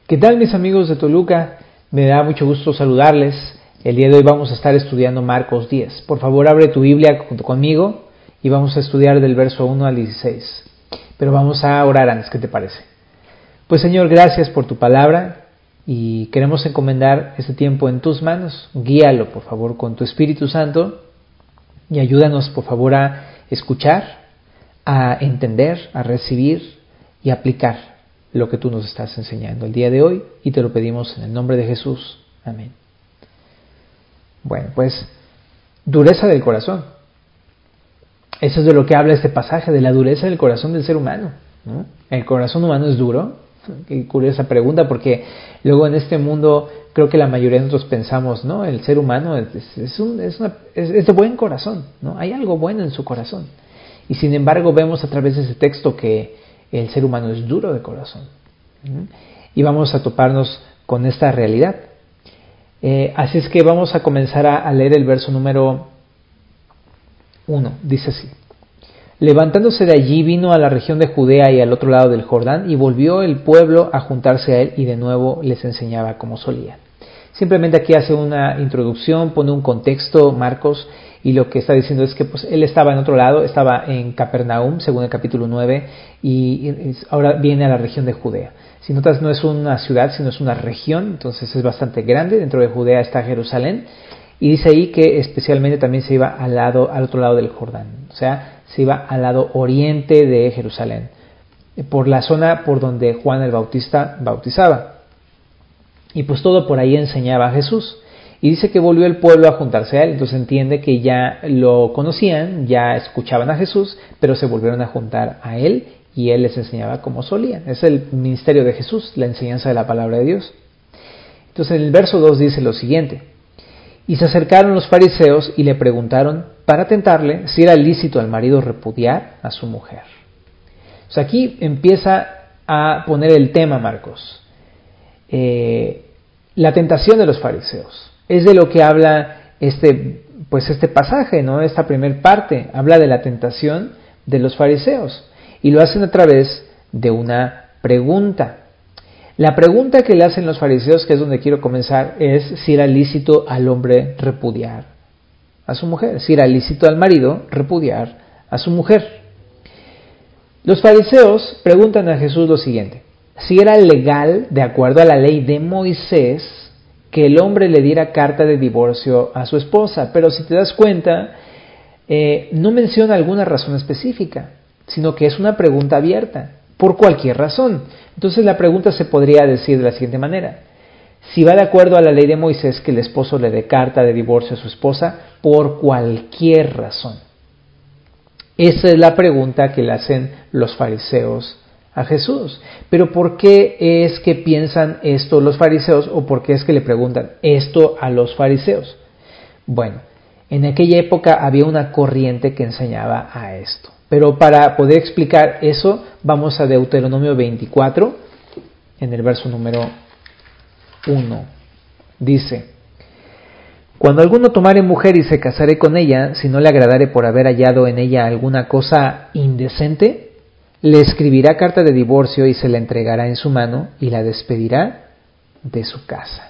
¿Qué tal, mis amigos de Toluca? Me da mucho gusto saludarles. El día de hoy vamos a estar estudiando Marcos 10. Por favor, abre tu Biblia junto conmigo y vamos a estudiar del verso 1 al 16. Pero vamos a orar antes, ¿qué te parece? Pues Señor, gracias por tu palabra y queremos encomendar este tiempo en tus manos. Guíalo, por favor, con tu Espíritu Santo y ayúdanos, por favor, a escuchar, a entender, a recibir y aplicar lo que tú nos estás enseñando el día de hoy, y te lo pedimos en el nombre de Jesús. Amén. Bueno, pues, dureza del corazón. Eso es de lo que habla este pasaje, de la dureza del corazón del ser humano, ¿no? ¿El corazón humano es duro? Qué curiosa pregunta, porque luego en este mundo creo que la mayoría de nosotros pensamos, ¿no? El ser humano es de buen corazón, ¿no? Hay algo bueno en su corazón. Y sin embargo vemos a través de ese texto que el ser humano es duro de corazón. Y vamos a toparnos con esta realidad. Así es que vamos a comenzar a leer el verso número 1. Dice así: levantándose de allí vino a la región de Judea y al otro lado del Jordán, y volvió el pueblo a juntarse a él, y de nuevo les enseñaba como solía. Simplemente aquí hace una introducción, pone un contexto, Marcos, y lo que está diciendo es que pues él estaba en otro lado, estaba en Capernaum, según el capítulo 9, y ahora viene a la región de Judea. Si notas, no es una ciudad, sino es una región, entonces es bastante grande. Dentro de Judea está Jerusalén, y dice ahí que especialmente también se iba al otro lado del Jordán, o sea, se iba al lado oriente de Jerusalén, por la zona por donde Juan el Bautista bautizaba. Y pues todo por ahí enseñaba a Jesús. Y dice que volvió el pueblo a juntarse a él, entonces entiende que ya lo conocían, ya escuchaban a Jesús, pero se volvieron a juntar a él y él les enseñaba como solía. Es el ministerio de Jesús, la enseñanza de la palabra de Dios. Entonces en el verso 2 dice lo siguiente: y se acercaron los fariseos y le preguntaron para tentarle si era lícito al marido repudiar a su mujer. O sea, aquí empieza a poner el tema Marcos. La tentación de los fariseos. Es de lo que habla este pasaje, ¿no? Esta primer parte habla de la tentación de los fariseos y lo hacen a través de una pregunta. La pregunta que le hacen los fariseos, que es donde quiero comenzar, es si era lícito al hombre repudiar a su mujer, si era lícito al marido repudiar a su mujer. Los fariseos preguntan a Jesús lo siguiente: si era legal, de acuerdo a la ley de Moisés, que el hombre le diera carta de divorcio a su esposa. Pero si te das cuenta, no menciona alguna razón específica, sino que es una pregunta abierta, por cualquier razón. Entonces la pregunta se podría decir de la siguiente manera: si va de acuerdo a la ley de Moisés que el esposo le dé carta de divorcio a su esposa por cualquier razón. Esa es la pregunta que le hacen los fariseos a Jesús. Pero ¿por qué es que piensan esto los fariseos, o por qué es que le preguntan esto a los fariseos? Bueno, en aquella época había una corriente que enseñaba a esto. Pero para poder explicar eso, vamos a Deuteronomio 24, en el verso número 1. Dice: cuando alguno tomare mujer y se casare con ella, si no le agradare por haber hallado en ella alguna cosa indecente, le escribirá carta de divorcio y se la entregará en su mano y la despedirá de su casa.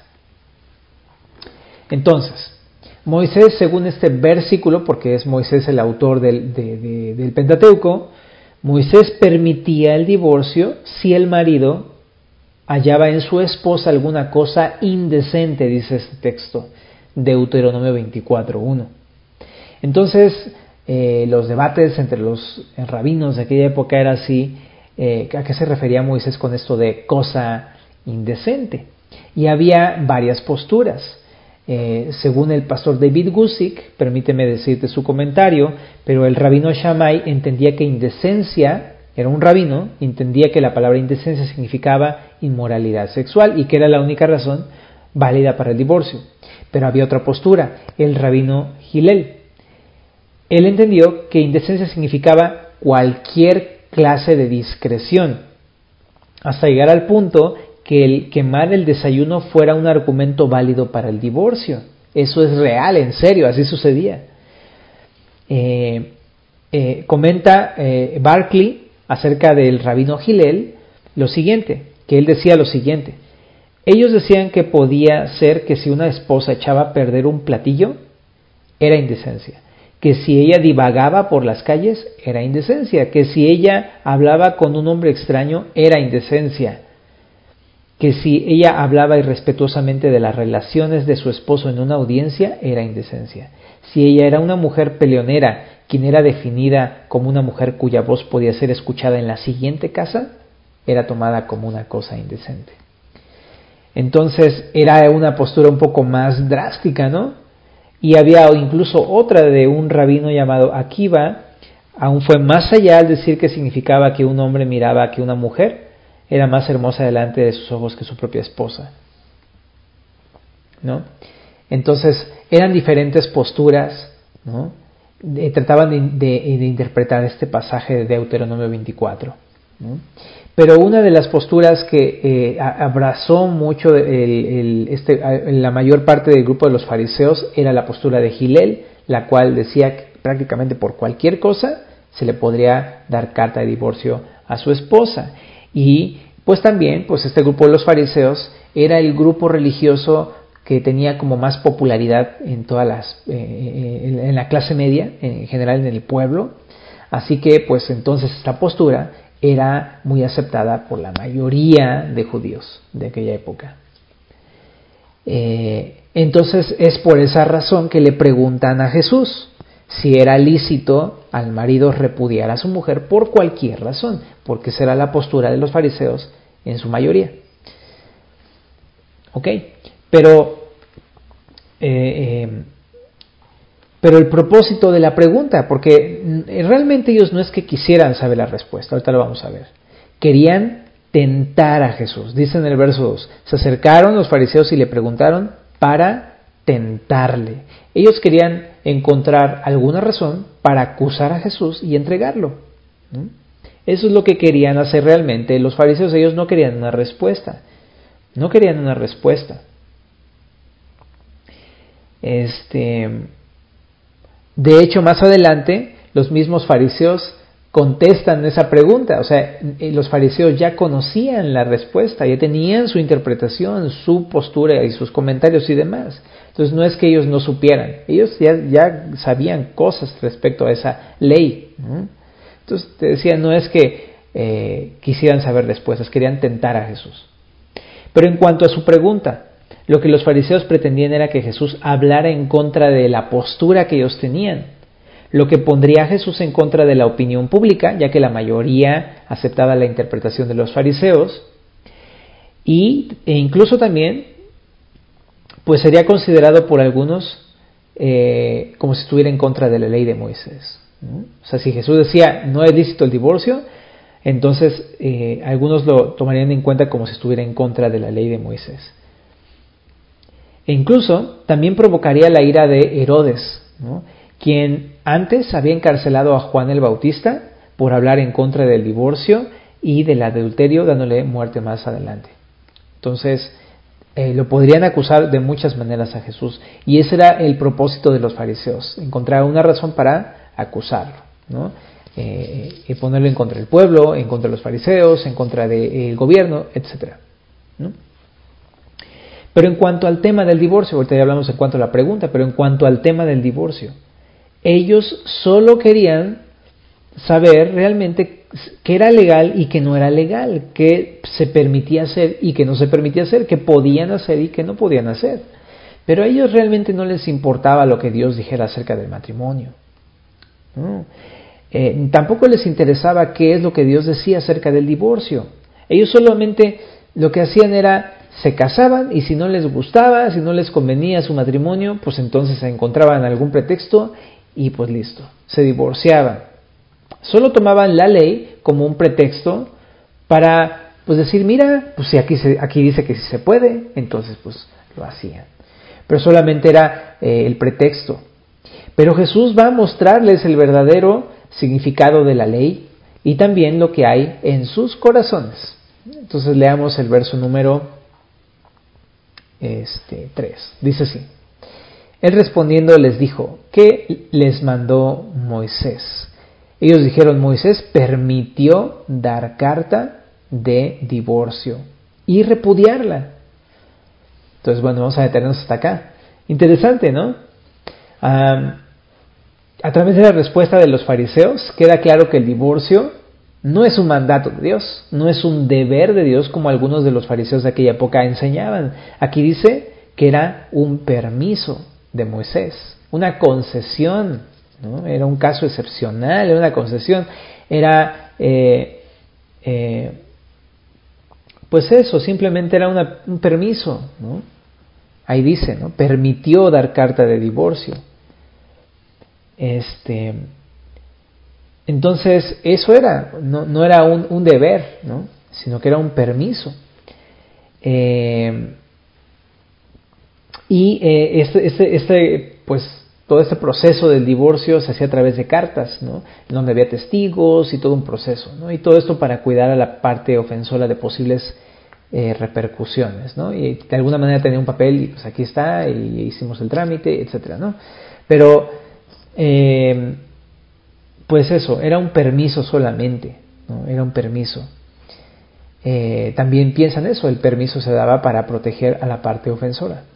Entonces, Moisés, según este versículo, porque es Moisés el autor del Pentateuco, Moisés permitía el divorcio si el marido hallaba en su esposa alguna cosa indecente, dice este texto, Deuteronomio 24:1. Entonces, los debates entre los rabinos de aquella época era así: ¿a qué se refería Moisés con esto de cosa indecente? Y había varias posturas. Según el pastor David Guzik, permíteme decirte su comentario, pero el rabino Shammai entendía que indecencia, era un rabino, entendía que la palabra indecencia significaba inmoralidad sexual y que era la única razón válida para el divorcio. Pero había otra postura, el rabino Hillel. Él entendió que indecencia significaba cualquier clase de discreción, hasta llegar al punto que el quemar el desayuno fuera un argumento válido para el divorcio. Eso es real, en serio, así sucedía. Comenta Barclay acerca del rabino Hillel lo siguiente, que él decía lo siguiente: Ellos decían que podía ser que si una esposa echaba a perder un platillo, era indecencia. Que si ella divagaba por las calles, era indecencia. Que si ella hablaba con un hombre extraño, era indecencia. Que si ella hablaba irrespetuosamente de las relaciones de su esposo en una audiencia, era indecencia. Si ella era una mujer peleonera, quien era definida como una mujer cuya voz podía ser escuchada en la siguiente casa, era tomada como una cosa indecente. Entonces era una postura un poco más drástica, ¿no? Y había incluso otra de un rabino llamado Akiva, aún fue más allá al decir que significaba que un hombre miraba que una mujer era más hermosa delante de sus ojos que su propia esposa, ¿no? Entonces eran diferentes posturas, ¿no? Trataban de interpretar este pasaje de Deuteronomio 24, ¿no? Pero una de las posturas que abrazó mucho la mayor parte del grupo de los fariseos era la postura de Hillel, la cual decía que prácticamente por cualquier cosa se le podría dar carta de divorcio a su esposa. Y pues también, pues este grupo de los fariseos era el grupo religioso que tenía como más popularidad en en la clase media, en general en el pueblo. Así que pues entonces esta postura era muy aceptada por la mayoría de judíos de aquella época. Entonces es por esa razón que le preguntan a Jesús si era lícito al marido repudiar a su mujer por cualquier razón, porque esa era la postura de los fariseos en su mayoría. ¿Ok? Pero el propósito de la pregunta, porque realmente ellos no es que quisieran saber la respuesta, ahorita lo vamos a ver. Querían tentar a Jesús. Dice en el verso 2, se acercaron los fariseos y le preguntaron para tentarle. Ellos querían encontrar alguna razón para acusar a Jesús y entregarlo. Eso es lo que querían hacer realmente. Los fariseos, ellos no querían una respuesta. No querían una respuesta. De hecho, más adelante, los mismos fariseos contestan esa pregunta. O sea, los fariseos ya conocían la respuesta, ya tenían su interpretación, su postura y sus comentarios y demás. Entonces, no es que ellos no supieran, ellos ya sabían cosas respecto a esa ley. Entonces, te decía, no es que quisieran saber respuestas, querían tentar a Jesús. Pero en cuanto a su pregunta, lo que los fariseos pretendían era que Jesús hablara en contra de la postura que ellos tenían, lo que pondría a Jesús en contra de la opinión pública, ya que la mayoría aceptaba la interpretación de los fariseos, e incluso también pues sería considerado por algunos como si estuviera en contra de la ley de Moisés, ¿no? O sea, si Jesús decía no es lícito el divorcio, entonces algunos lo tomarían en cuenta como si estuviera en contra de la ley de Moisés. E incluso también provocaría la ira de Herodes, ¿no? Quien antes había encarcelado a Juan el Bautista por hablar en contra del divorcio y del adulterio, dándole muerte más adelante. Entonces, lo podrían acusar de muchas maneras a Jesús. Y ese era el propósito de los fariseos, encontrar una razón para acusarlo, ¿no? Y ponerlo en contra del pueblo, en contra de los fariseos, en contra del gobierno, etc., ¿no? Pero en cuanto al tema del divorcio, ahorita ya hablamos en cuanto a la pregunta, pero en cuanto al tema del divorcio, ellos solo querían saber realmente qué era legal y qué no era legal, qué se permitía hacer y qué no se permitía hacer, qué podían hacer y qué no podían hacer. Pero a ellos realmente no les importaba lo que Dios dijera acerca del matrimonio. No. Tampoco les interesaba qué es lo que Dios decía acerca del divorcio. Ellos solamente lo que hacían era se casaban y si no les gustaba, si no les convenía su matrimonio, pues entonces se encontraban algún pretexto y pues listo, se divorciaban. Solo tomaban la ley como un pretexto para pues decir, mira, pues si aquí dice que sí se puede, entonces pues lo hacían. Pero solamente era el pretexto. Pero Jesús va a mostrarles el verdadero significado de la ley y también lo que hay en sus corazones. Entonces leamos el verso número 3. Dice así: Él respondiendo les dijo, ¿qué les mandó Moisés? Ellos dijeron, Moisés permitió dar carta de divorcio y repudiarla. Entonces, bueno, vamos a detenernos hasta acá. Interesante, ¿no? A través de la respuesta de los fariseos queda claro que el divorcio no es un mandato de Dios, no es un deber de Dios como algunos de los fariseos de aquella época enseñaban. Aquí dice que era un permiso de Moisés, una concesión, ¿no? Era un caso excepcional, era una concesión, era, pues eso, simplemente era un permiso, ¿no? Ahí dice, ¿no? Permitió dar carta de divorcio. Entonces, eso era, no era un deber, ¿no? Sino que era un permiso. Pues todo este proceso del divorcio se hacía a través de cartas, ¿no? En donde había testigos y todo un proceso, ¿no? Y todo esto para cuidar a la parte ofensora de posibles repercusiones, ¿no? Y de alguna manera tenía un papel y pues aquí está y hicimos el trámite, etcétera, ¿no? Pero pues eso, era un permiso solamente, ¿no? Era un permiso. También piensan eso, el permiso se daba para proteger a la parte ofensora.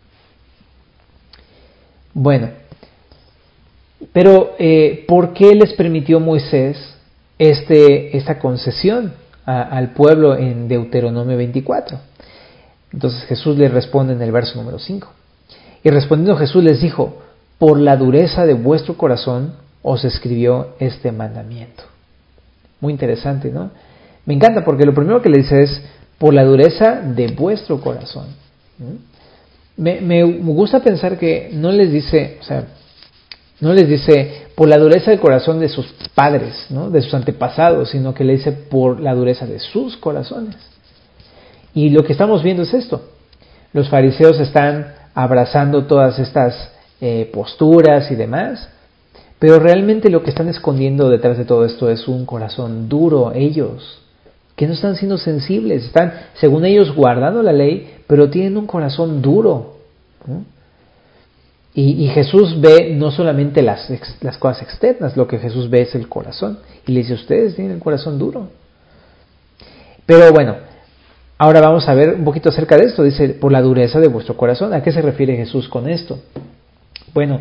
Bueno, pero ¿por qué les permitió Moisés esta concesión al pueblo en Deuteronomio 24? Entonces Jesús les responde en el verso número 5. Y respondiendo Jesús les dijo: por la dureza de vuestro corazón os escribió este mandamiento. Muy interesante, ¿no? Me encanta porque lo primero que le dice es por la dureza de vuestro corazón, ¿no? Me gusta pensar que no les dice, no les dice por la dureza del corazón de sus padres, ¿no? De sus antepasados, sino que le dice por la dureza de sus corazones. Y lo que estamos viendo es esto. Los fariseos están abrazando todas estas posturas y demás, pero realmente lo que están escondiendo detrás de todo esto es un corazón duro, ellos, que no están siendo sensibles, están, según ellos, guardando la ley, pero tienen un corazón duro, ¿no? Y Jesús ve no solamente las cosas externas, lo que Jesús ve es el corazón, y le dice: ustedes tienen el corazón duro. Pero bueno, ahora vamos a ver un poquito acerca de esto. Dice, por la dureza de vuestro corazón. ¿A qué se refiere Jesús con esto? Bueno,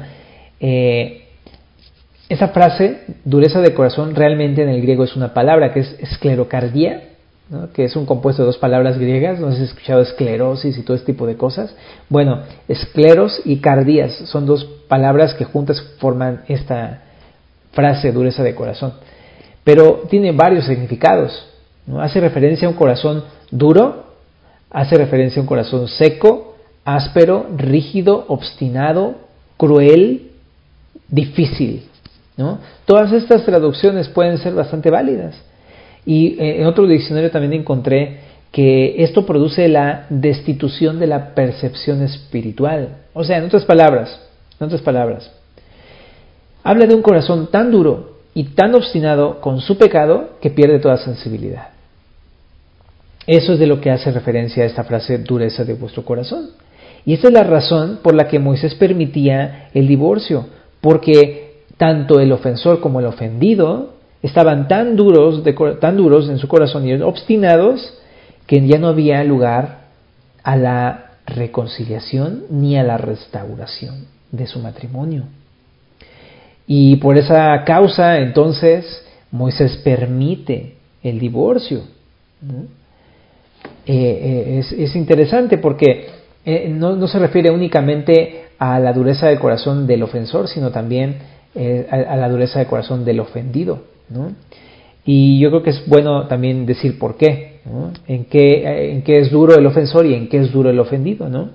esa frase, dureza de corazón, realmente en el griego es una palabra que es esclerocardia, ¿no? Que es un compuesto de dos palabras griegas. No sé si has escuchado esclerosis y todo este tipo de cosas. Bueno, escleros y cardías son dos palabras que juntas forman esta frase, dureza de corazón. Pero tiene varios significados, ¿no? Hace referencia a un corazón duro, hace referencia a un corazón seco, áspero, rígido, obstinado, cruel, difícil, ¿no? Todas estas traducciones pueden ser bastante válidas. Y en otro diccionario también encontré que esto produce la destitución de la percepción espiritual. O sea, en otras palabras, habla de un corazón tan duro y tan obstinado con su pecado que pierde toda sensibilidad. Eso es de lo que hace referencia a esta frase, dureza de vuestro corazón. Y esta es la razón por la que Moisés permitía el divorcio, porque tanto el ofensor como el ofendido estaban tan duros en su corazón y obstinados que ya no había lugar a la reconciliación ni a la restauración de su matrimonio. Y por esa causa, entonces, Moisés permite el divorcio, ¿no? Es interesante porque no se refiere únicamente a la dureza del corazón del ofensor, sino también a la dureza del corazón del ofendido, ¿no? Y yo creo que es bueno también decir por qué, ¿no? En qué es duro el ofensor y en qué es duro el ofendido, ¿no?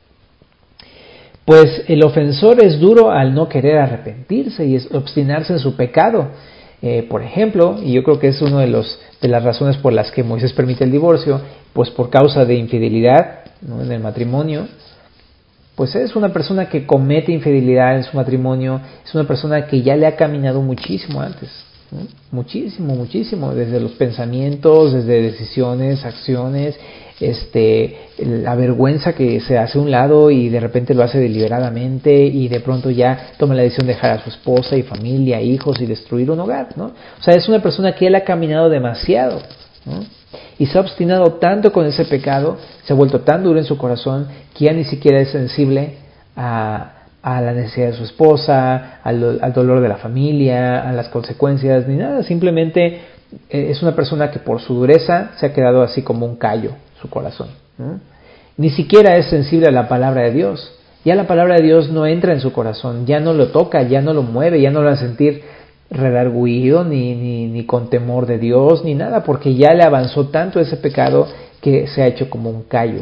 Pues el ofensor es duro al no querer arrepentirse y obstinarse en su pecado. Por ejemplo, y yo creo que es una de las razones por las que Moisés permite el divorcio, pues por causa de infidelidad, ¿no? En el matrimonio, pues es una persona que comete infidelidad en su matrimonio, es una persona que ya le ha caminado muchísimo antes, ¿no? Muchísimo, desde los pensamientos, desde decisiones, acciones, la vergüenza que se hace a un lado y de repente lo hace deliberadamente y de pronto ya toma la decisión de dejar a su esposa y familia, hijos y destruir un hogar, ¿no? O sea, es una persona que él ha caminado demasiado, ¿no? Y se ha obstinado tanto con ese pecado, se ha vuelto tan duro en su corazón, que ya ni siquiera es sensible a la necesidad de su esposa, al dolor de la familia, a las consecuencias, ni nada. Simplemente es una persona que por su dureza se ha quedado así como un callo, su corazón, ¿no? Ni siquiera es sensible a la palabra de Dios. Ya la palabra de Dios no entra en su corazón, ya no lo toca, ya no lo mueve, ya no lo va a sentir redarguido ni con temor de Dios, ni nada, porque ya le avanzó tanto ese pecado que se ha hecho como un callo.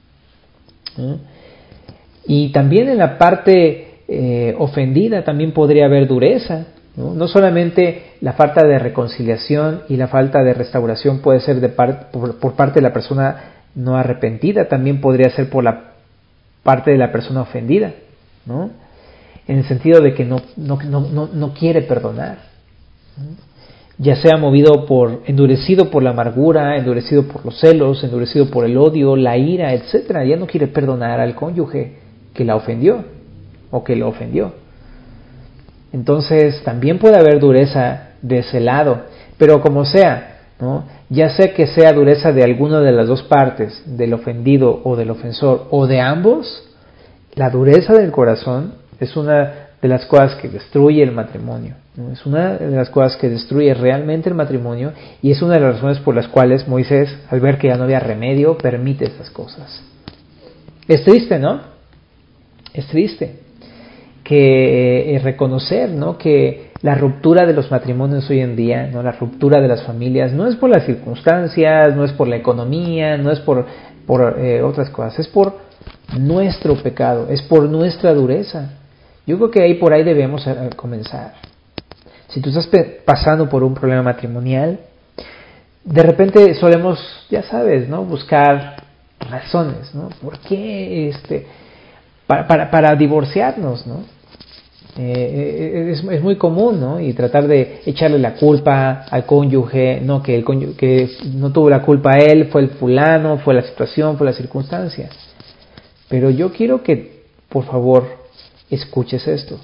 Y también en la parte ofendida también podría haber dureza, ¿no? No solamente la falta de reconciliación y la falta de restauración puede ser por parte de la persona no arrepentida, también podría ser por la parte de la persona ofendida, ¿no? En el sentido de que no quiere perdonar, ¿no? Ya sea endurecido por la amargura, endurecido por los celos, endurecido por el odio, la ira, etcétera. Ya no quiere perdonar al cónyuge que la ofendió o que lo ofendió. Entonces también puede haber dureza de ese lado, pero como sea, ¿no? Ya sea que sea dureza de alguna de las dos partes, del ofendido o del ofensor, o de ambos, la dureza del corazón es una de las cosas que destruye el matrimonio, ¿no? Es una de las cosas que destruye realmente el matrimonio, y es una de las razones por las cuales Moisés, al ver que ya no había remedio, permite estas cosas. Es triste, ¿no? Es triste que reconocer, ¿no?, que la ruptura de los matrimonios hoy en día, ¿no?, la ruptura de las familias, no es por las circunstancias, no es por la economía, no es por otras cosas, es por nuestro pecado, es por nuestra dureza. Yo creo que por ahí debemos comenzar. Si tú estás pasando por un problema matrimonial, de repente solemos, ya sabes, ¿no?, buscar razones, ¿no? ¿Por qué para divorciarnos, ¿no? Es muy común, ¿no? Y tratar de echarle la culpa al cónyuge, no, que el cónyuge que no tuvo la culpa a él, fue el fulano, fue la situación, fue la circunstancia. Pero yo quiero que, por favor, escuches esto.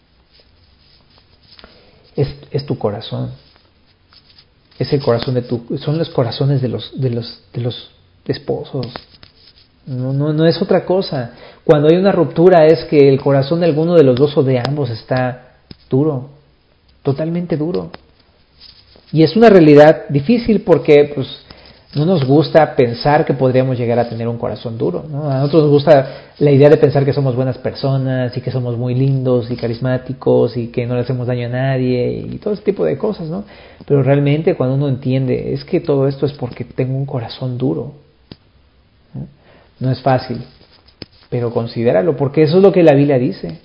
Es tu corazón. Es el corazón son los corazones de los esposos. No es otra cosa. Cuando hay una ruptura es que el corazón de alguno de los dos o de ambos está duro, totalmente duro. Y es una realidad difícil porque pues no nos gusta pensar que podríamos llegar a tener un corazón duro, ¿no? A nosotros nos gusta la idea de pensar que somos buenas personas y que somos muy lindos y carismáticos y que no le hacemos daño a nadie y todo ese tipo de cosas, ¿no? Pero realmente cuando uno entiende es que todo esto es porque tengo un corazón duro, ¿no? No es fácil, pero considéralo, porque eso es lo que la Biblia dice.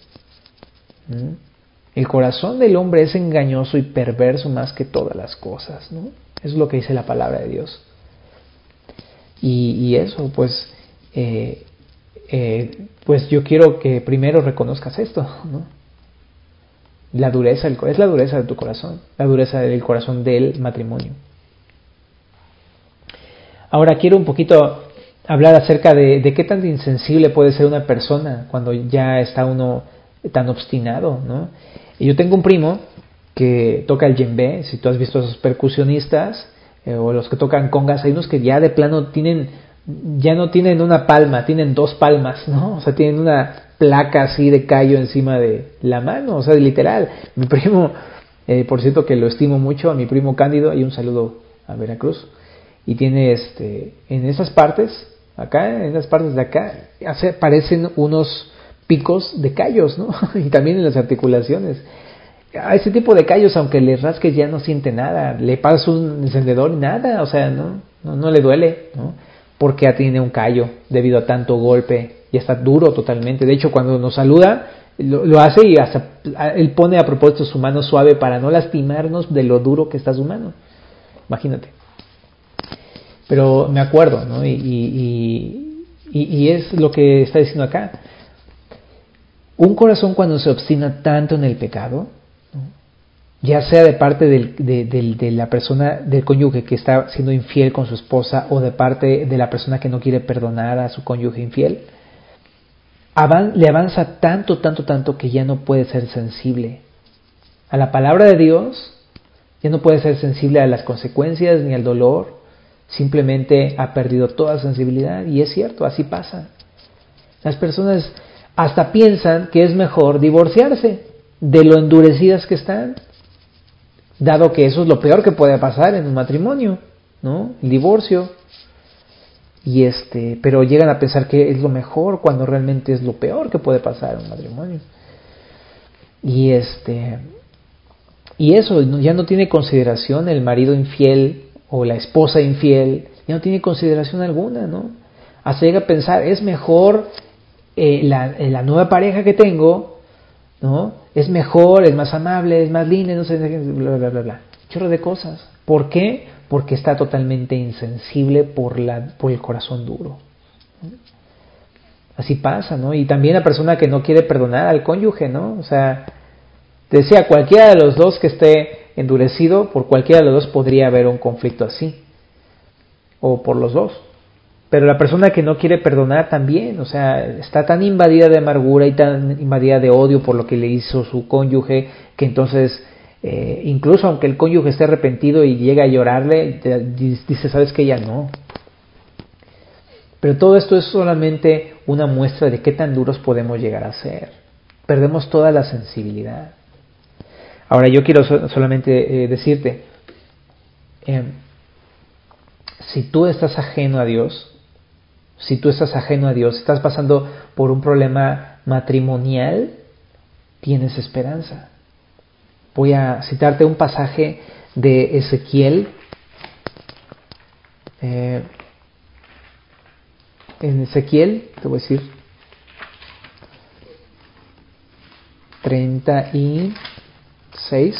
El corazón del hombre es engañoso y perverso más que todas las cosas, ¿no? Eso es lo que dice la palabra de Dios. Y eso, pues yo quiero que primero reconozcas esto, ¿no? La dureza, es la dureza de tu corazón, la dureza del corazón del matrimonio. Ahora quiero un poquito hablar acerca de qué tan insensible puede ser una persona cuando ya está uno tan obstinado, ¿no? Y yo tengo un primo que toca el djembe. Si tú has visto a esos percusionistas o los que tocan congas, hay unos que ya de plano ya no tienen una palma, tienen dos palmas, ¿no? O sea, tienen una placa así de callo encima de la mano, o sea, literal. Mi primo, por cierto que lo estimo mucho, a mi primo Cándido, y un saludo a Veracruz, y tiene en esas partes de acá, parecen unos picos de callos, ¿no? Y también en las articulaciones. A ese tipo de callos, aunque le rasques, ya no siente nada. Le pasas un encendedor y nada, o sea, no le duele, ¿no? Porque tiene un callo debido a tanto golpe y está duro totalmente. De hecho, cuando nos saluda, lo hace y hasta él pone a propósito su mano suave para no lastimarnos de lo duro que está su mano. Imagínate. Pero me acuerdo, ¿no? Y es lo que está diciendo acá. Un corazón cuando se obstina tanto en el pecado, ¿no?, ya sea de parte de la persona, del cónyuge que está siendo infiel con su esposa, o de parte de la persona que no quiere perdonar a su cónyuge infiel, le avanza tanto que ya no puede ser sensible a la palabra de Dios, ya no puede ser sensible a las consecuencias ni al dolor, simplemente ha perdido toda sensibilidad. Y es cierto, así pasa. Las personas hasta piensan que es mejor divorciarse de lo endurecidas que están, dado que eso es lo peor que puede pasar en un matrimonio, ¿no? El divorcio. Pero llegan a pensar que es lo mejor cuando realmente es lo peor que puede pasar en un matrimonio. Y eso ya no tiene consideración el marido infiel o la esposa infiel, ya no tiene consideración alguna, ¿no? Hasta llega a pensar, es mejor la nueva pareja que tengo, ¿no? Es mejor, es más amable, es más linda, no sé, bla, bla, bla, bla. Chorro de cosas. ¿Por qué? Porque está totalmente insensible por el corazón duro. Así pasa, ¿no? Y también la persona que no quiere perdonar al cónyuge, ¿no? O sea, te decía, cualquiera de los dos que esté endurecido, por cualquiera de los dos podría haber un conflicto así. O por los dos. Pero la persona que no quiere perdonar también, o sea, está tan invadida de amargura y tan invadida de odio por lo que le hizo su cónyuge, que entonces, incluso aunque el cónyuge esté arrepentido y llega a llorarle, dice, ¿sabes qué? Ya no. Pero todo esto es solamente una muestra de qué tan duros podemos llegar a ser. Perdemos toda la sensibilidad. Ahora yo quiero solamente decirte, si tú estás ajeno a Dios, estás pasando por un problema matrimonial, tienes esperanza. Voy a citarte un pasaje de Ezequiel, en Ezequiel, te voy a decir, 36,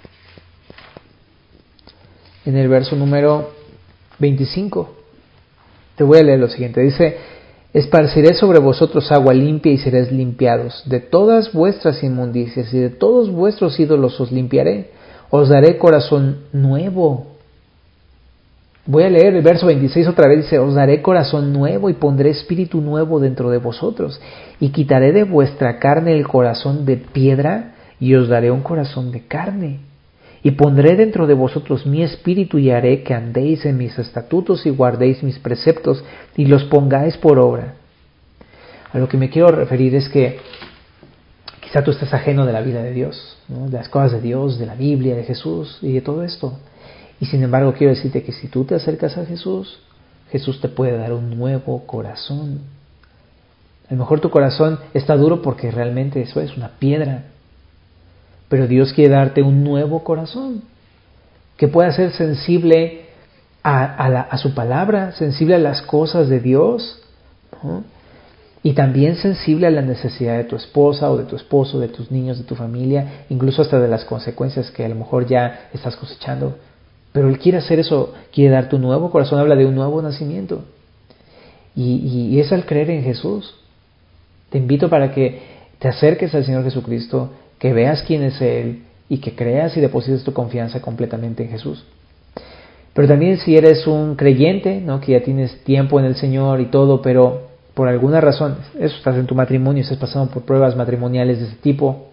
en el verso número 25. Te voy a leer lo siguiente. Dice: esparciré sobre vosotros agua limpia y seréis limpiados. De todas vuestras inmundicias y de todos vuestros ídolos os limpiaré. Os daré corazón nuevo. Voy a leer el verso 26 otra vez. Dice: os daré corazón nuevo y pondré espíritu nuevo dentro de vosotros. Y quitaré de vuestra carne el corazón de piedra y os daré un corazón de carne. Y pondré dentro de vosotros mi espíritu y haré que andéis en mis estatutos y guardéis mis preceptos y los pongáis por obra. A lo que me quiero referir es que quizá tú estás ajeno de la vida de Dios, ¿no? De las cosas de Dios, de la Biblia, de Jesús y de todo esto. Y sin embargo quiero decirte que si tú te acercas a Jesús, Jesús te puede dar un nuevo corazón. A lo mejor tu corazón está duro porque realmente eso es una piedra. Pero Dios quiere darte un nuevo corazón, que pueda ser sensible a su palabra, sensible a las cosas de Dios, ¿no? Y también sensible a la necesidad de tu esposa o de tu esposo, de tus niños, de tu familia, incluso hasta de las consecuencias que a lo mejor ya estás cosechando. Pero Él quiere hacer eso, quiere darte un nuevo corazón, habla de un nuevo nacimiento. Y es al creer en Jesús. Te invito para que te acerques al Señor Jesucristo, que veas quién es Él y que creas y deposites tu confianza completamente en Jesús. Pero también si eres un creyente, ¿no? Que ya tienes tiempo en el Señor y todo, pero por alguna razón, estás en tu matrimonio, estás pasando por pruebas matrimoniales de ese tipo,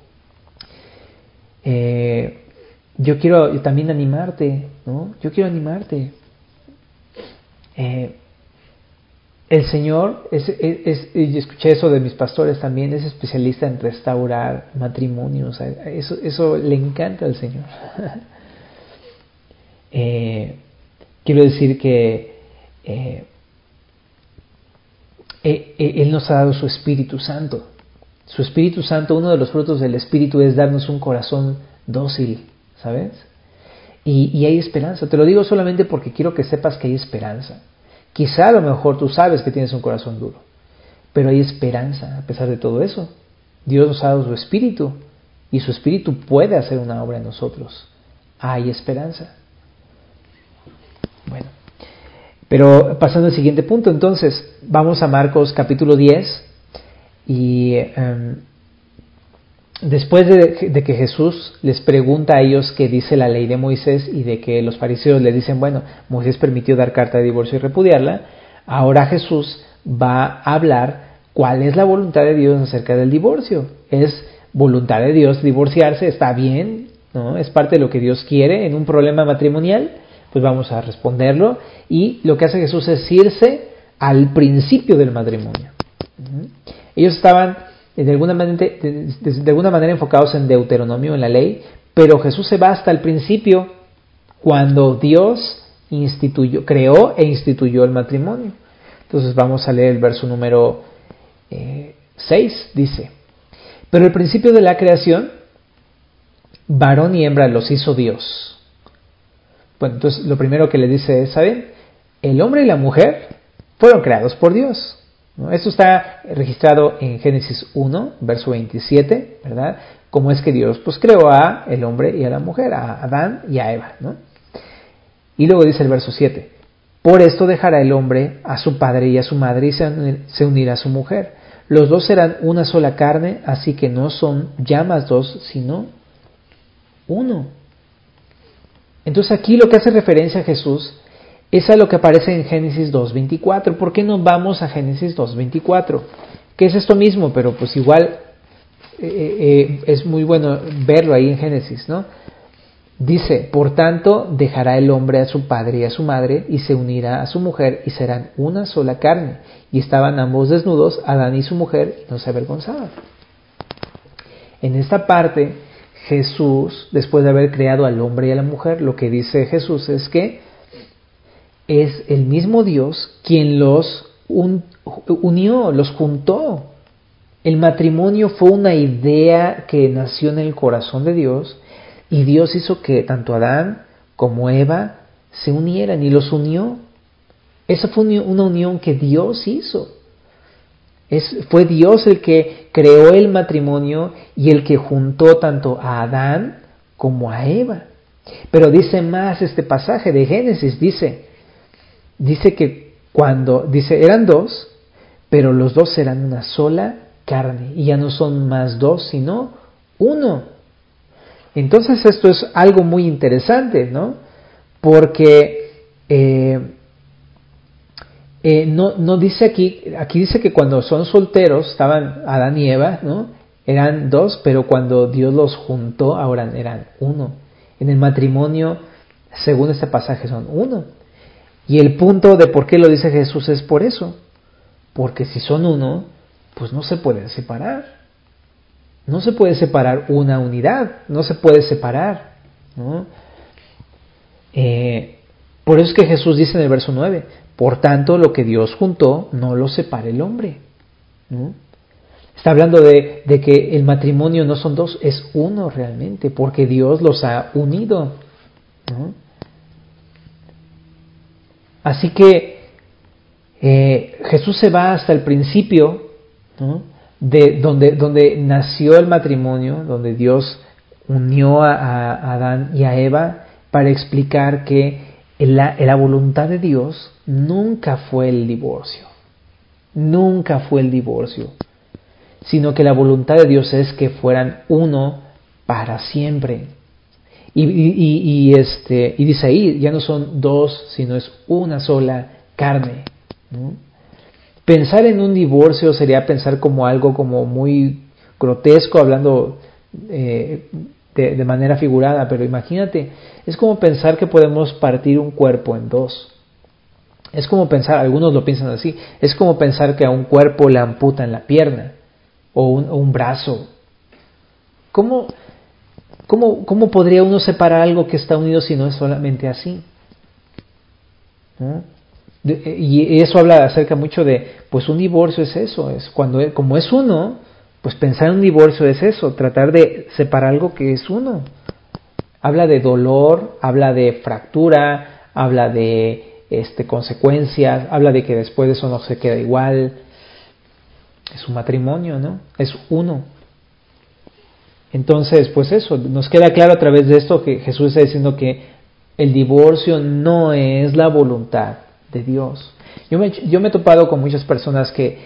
yo quiero también animarte, ¿no? Yo quiero animarte. El Señor, y escuché eso de mis pastores también, es especialista en restaurar matrimonios. Eso le encanta al Señor. Quiero decir que Él nos ha dado su Espíritu Santo. Su Espíritu Santo, uno de los frutos del Espíritu es darnos un corazón dócil, ¿sabes? Y hay esperanza. Te lo digo solamente porque quiero que sepas que hay esperanza. Quizá a lo mejor tú sabes que tienes un corazón duro, pero hay esperanza a pesar de todo eso. Dios nos ha dado su Espíritu y su Espíritu puede hacer una obra en nosotros. Hay esperanza. Bueno, pero pasando al siguiente punto, entonces, vamos a Marcos capítulo 10 y después de que Jesús les pregunta a ellos qué dice la ley de Moisés y de que los fariseos le dicen, bueno, Moisés permitió dar carta de divorcio y repudiarla, ahora Jesús va a hablar cuál es la voluntad de Dios acerca del divorcio. ¿Es voluntad de Dios divorciarse? ¿Está bien? ¿No? ¿Es parte de lo que Dios quiere en un problema matrimonial? Pues vamos a responderlo. Y lo que hace Jesús es irse al principio del matrimonio. Ellos estaban de alguna manera enfocados en Deuteronomio, en la ley, pero Jesús se va hasta el principio, cuando Dios creó e instituyó el matrimonio. Entonces vamos a leer el verso número 6, dice: pero el principio de la creación, varón y hembra los hizo Dios. Bueno, entonces lo primero que le dice es, ¿saben? El hombre y la mujer fueron creados por Dios, ¿no? Esto está registrado en Génesis 1, verso 27, ¿verdad? Cómo es que Dios pues creó a el hombre y a la mujer, a Adán y a Eva, ¿no? Y luego dice el verso 7: por esto dejará el hombre a su padre y a su madre y se unirá a su mujer. Los dos serán una sola carne, así que no son ya más dos, sino uno. Entonces aquí lo que hace referencia a Jesús es a lo que aparece en Génesis 2.24. ¿Por qué no vamos a Génesis 2.24? Que es esto mismo, pero pues igual es muy bueno verlo ahí en Génesis, ¿no? Dice: por tanto dejará el hombre a su padre y a su madre y se unirá a su mujer y serán una sola carne. Y estaban ambos desnudos, Adán y su mujer, y no se avergonzaban. En esta parte, Jesús, después de haber creado al hombre y a la mujer, lo que dice Jesús es que es el mismo Dios quien los unió, los juntó. El matrimonio fue una idea que nació en el corazón de Dios, y Dios hizo que tanto Adán como Eva se unieran y los unió. Esa fue una unión que Dios hizo. Fue Dios el que creó el matrimonio y el que juntó tanto a Adán como a Eva. Pero dice más este pasaje de Génesis, dice que eran dos, pero los dos serán una sola carne, y ya no son más dos, sino uno. Entonces esto es algo muy interesante, ¿no? Porque no dice aquí dice que cuando son solteros, estaban Adán y Eva, ¿no? Eran dos, pero cuando Dios los juntó, ahora eran uno. En el matrimonio, según este pasaje, son uno. Y el punto de por qué lo dice Jesús es por eso. Porque si son uno, pues no se pueden separar. No se puede separar una unidad, no se puede separar, ¿no? Por eso es que Jesús dice en el verso 9: por tanto, lo que Dios juntó, no lo separe el hombre, ¿no? Está hablando de que el matrimonio no son dos, es uno realmente, porque Dios los ha unido, ¿no? Así que Jesús se va hasta el principio, ¿no? De donde nació el matrimonio, donde Dios unió a Adán y a Eva, para explicar que la voluntad de Dios nunca fue el divorcio, sino que la voluntad de Dios es que fueran uno para siempre. Y dice ahí, ya no son dos, sino es una sola carne, ¿no? Pensar en un divorcio sería pensar como algo como muy grotesco, hablando de manera figurada, pero imagínate, es como pensar que podemos partir un cuerpo en dos. Es como pensar, algunos lo piensan así, es como pensar que a un cuerpo le amputan la pierna o un brazo. ¿Cómo podría uno separar algo que está unido si no es solamente así? ¿No? Y eso habla acerca mucho de, pues un divorcio es eso, es como es uno, pues pensar en un divorcio es eso, tratar de separar algo que es uno. Habla de dolor, habla de fractura, habla de consecuencias, habla de que después de eso no se queda igual. Es un matrimonio, ¿no? Es uno. Entonces, pues eso, nos queda claro a través de esto que Jesús está diciendo que el divorcio no es la voluntad de Dios. Yo me he topado con muchas personas que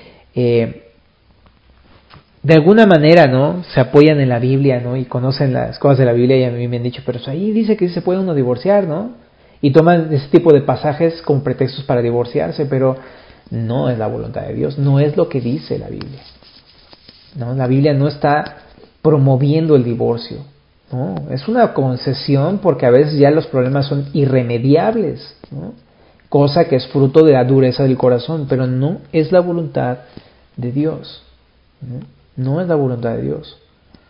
de alguna manera, ¿no?, se apoyan en la Biblia, ¿no?, y conocen las cosas de la Biblia, y a mí me han dicho, pero ahí dice que se puede uno divorciar, ¿no? Y toman ese tipo de pasajes como pretextos para divorciarse, pero no es la voluntad de Dios, no es lo que dice la Biblia, ¿no? La Biblia no está promoviendo el divorcio. No, es una concesión porque a veces ya los problemas son irremediables, ¿no? Cosa que es fruto de la dureza del corazón, pero no es la voluntad de Dios, ¿no? No es la voluntad de Dios.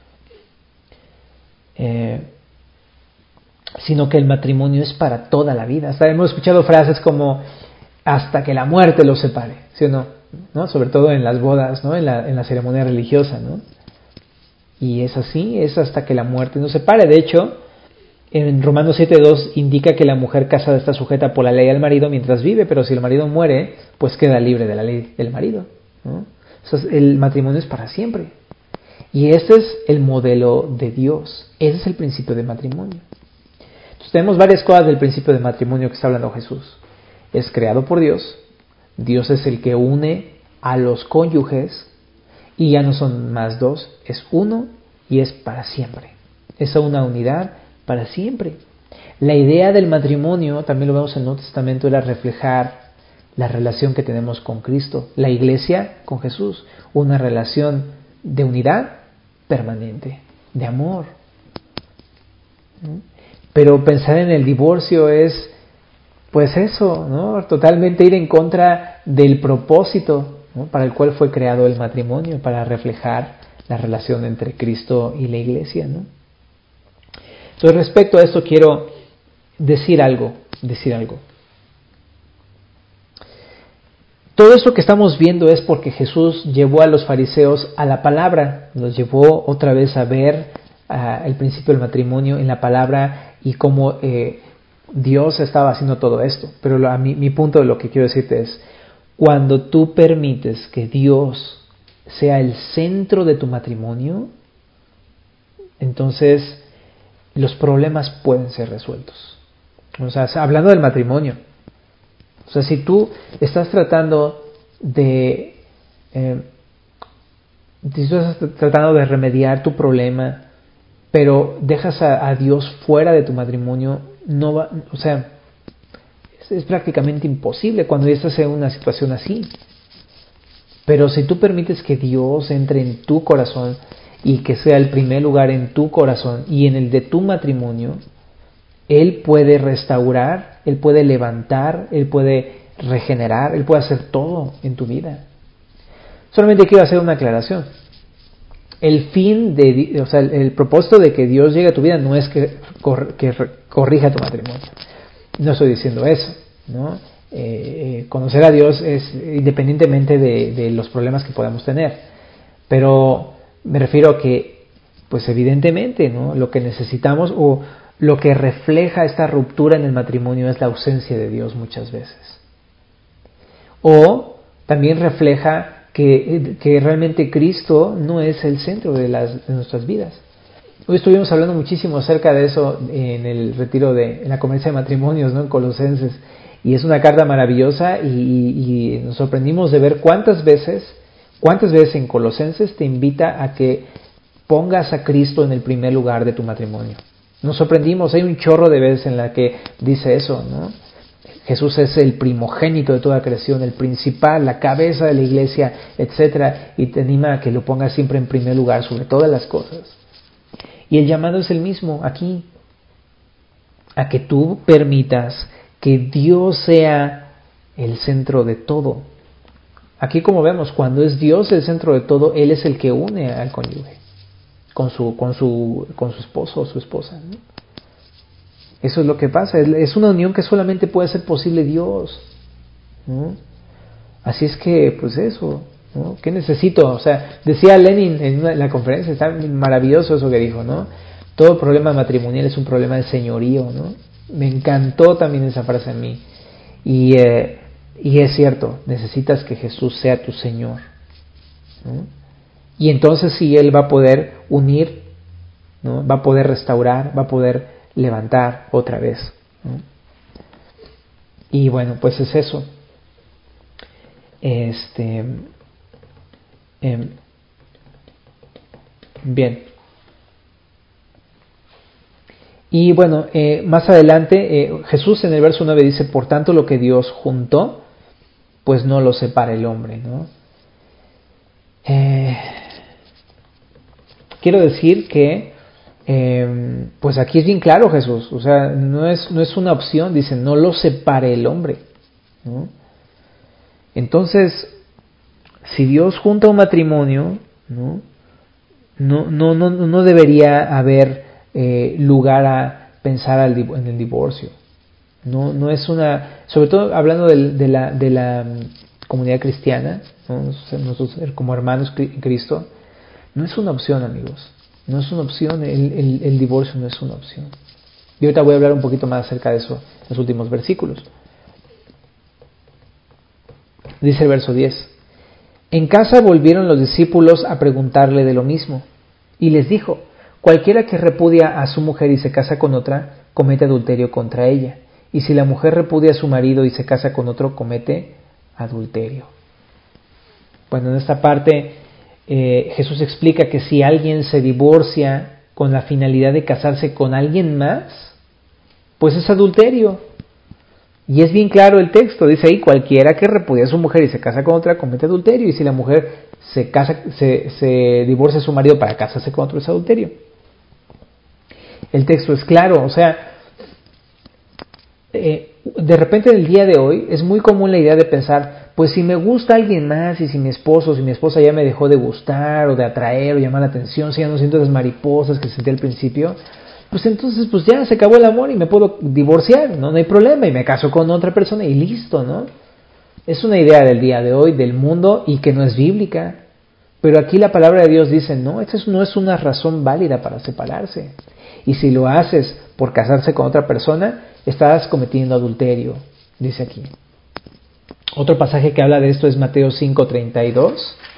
Sino que el matrimonio es para toda la vida. Hasta hemos escuchado frases como hasta que la muerte los separe, ¿sí o no? ¿No? Sobre todo en las bodas, ¿no? En la ceremonia religiosa, ¿no? Y es así, es hasta que la muerte nos separe. De hecho, en Romanos 7:2 indica que la mujer casada está sujeta por la ley al marido mientras vive, pero si el marido muere, pues queda libre de la ley del marido, ¿no? Entonces, el matrimonio es para siempre. Y este es el modelo de Dios. Ese es el principio de matrimonio. Entonces tenemos varias cosas del principio de matrimonio que está hablando Jesús. Es creado por Dios. Dios es el que une a los cónyuges y ya no son más dos, es uno y es para siempre. Es una unidad para siempre. La idea del matrimonio, también lo vemos en el Nuevo Testamento, era reflejar la relación que tenemos con Cristo, la iglesia con Jesús, una relación de unidad permanente, de amor. Pero pensar en el divorcio es, pues eso, ¿no? Totalmente ir en contra del propósito, ¿no? Para el cual fue creado el matrimonio, para reflejar la relación entre Cristo y la iglesia, ¿no? Entonces, respecto a esto quiero decir algo. Todo esto que estamos viendo es porque Jesús llevó a los fariseos a la palabra, los llevó otra vez a ver el principio del matrimonio en la palabra y cómo Dios estaba haciendo todo esto. Pero mi punto de lo que quiero decirte es, cuando tú permites que Dios sea el centro de tu matrimonio, entonces los problemas pueden ser resueltos. O sea, hablando del matrimonio, o sea, si tú estás tratando de remediar tu problema, pero dejas a Dios fuera de tu matrimonio, no va, o sea, es prácticamente imposible cuando ya estás en una situación así. Pero si tú permites que Dios entre en tu corazón y que sea el primer lugar en tu corazón y en el de tu matrimonio, Él puede restaurar, Él puede levantar, Él puede regenerar, Él puede hacer todo en tu vida. Solamente quiero hacer una aclaración. El propósito de que Dios llegue a tu vida no es que corrija tu matrimonio. No estoy diciendo eso, ¿no? Conocer a Dios es independientemente de los problemas que podamos tener. Pero me refiero a que, pues evidentemente, ¿no? Lo que necesitamos o lo que refleja esta ruptura en el matrimonio es la ausencia de Dios muchas veces. O también refleja que realmente Cristo no es el centro de nuestras vidas. Hoy estuvimos hablando muchísimo acerca de eso en el retiro en la conferencia de matrimonios, ¿no? En Colosenses, y es una carta maravillosa y nos sorprendimos de ver cuántas veces en Colosenses te invita a que pongas a Cristo en el primer lugar de tu matrimonio. Nos sorprendimos, hay un chorro de veces en la que dice eso, ¿no? Jesús es el primogénito de toda creación, el principal, la cabeza de la iglesia, etc. Y te anima a que lo pongas siempre en primer lugar sobre todas las cosas. Y el llamado es el mismo aquí, a que tú permitas que Dios sea el centro de todo. Aquí, como vemos, cuando es Dios el centro de todo, Él es el que une al cónyuge con su esposo o su esposa, ¿no? Eso es lo que pasa, es una unión que solamente puede ser posible Dios, ¿no? Así es que, pues eso, ¿no? ¿Qué necesito? O sea, decía Lenin en la conferencia, está maravilloso eso que dijo, ¿no? Todo problema matrimonial es un problema de señorío, ¿no? Me encantó también esa frase a mí. Y es cierto, necesitas que Jesús sea tu Señor, ¿no? Y entonces sí, Él va a poder unir, ¿no? Va a poder restaurar, va a poder levantar otra vez, ¿no? Y bueno, pues es eso. Bien. Y bueno, más adelante Jesús en el verso 9 dice, por tanto lo que Dios juntó, pues no lo separa el hombre, ¿no? Quiero decir que pues aquí es bien claro Jesús, o sea, no es una opción, dice, no lo separe el hombre, ¿no? Entonces, si Dios junta un matrimonio, no debería haber lugar a pensar en el divorcio. No es una, sobre todo hablando de la comunidad cristiana, ¿no? Nosotros como hermanos en Cristo, no es una opción, amigos. No es una opción, el divorcio no es una opción. Y ahorita voy a hablar un poquito más acerca de eso en los últimos versículos. Dice el verso 10. En casa volvieron los discípulos a preguntarle de lo mismo. Y les dijo, cualquiera que repudia a su mujer y se casa con otra, comete adulterio contra ella. Y si la mujer repudia a su marido y se casa con otro, comete adulterio. Bueno, en esta parte Jesús explica que si alguien se divorcia con la finalidad de casarse con alguien más, pues es adulterio. Y es bien claro el texto, dice ahí, cualquiera que repudia a su mujer y se casa con otra, comete adulterio. Y si la mujer se divorcia a su marido para casarse con otro, es adulterio. El texto es claro, o sea, de repente en el día de hoy es muy común la idea de pensar, pues si me gusta alguien más y si mi esposo o si mi esposa ya me dejó de gustar o de atraer o llamar la atención, si ya no siento las mariposas que sentí al principio, pues entonces pues ya se acabó el amor y me puedo divorciar, no hay problema, y me caso con otra persona y listo, ¿no? Es una idea del día de hoy, del mundo, y que no es bíblica. Pero aquí la palabra de Dios dice, no, esta no es una razón válida para separarse. Y si lo haces por casarse con otra persona, estás cometiendo adulterio, dice aquí. Otro pasaje que habla de esto es Mateo 5:32.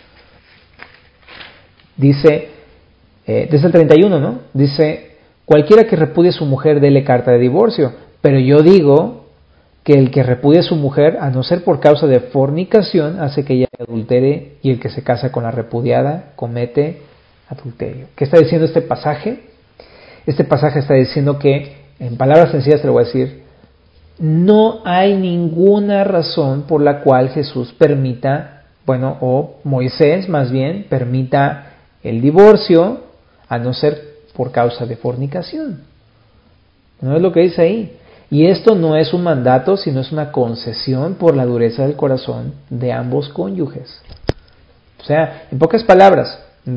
Dice, desde el 31, ¿no? Dice, cualquiera que repudie a su mujer, dele carta de divorcio. Pero yo digo que el que repudia a su mujer, a no ser por causa de fornicación, hace que ella adultere, y el que se casa con la repudiada comete adulterio. ¿Qué está diciendo este pasaje? Este pasaje está diciendo que, en palabras sencillas te lo voy a decir, no hay ninguna razón por la cual Jesús permita, o Moisés más bien, permita el divorcio, a no ser por causa de fornicación. No es lo que dice ahí. Y esto no es un mandato, sino es una concesión por la dureza del corazón de ambos cónyuges. O sea, en pocas palabras,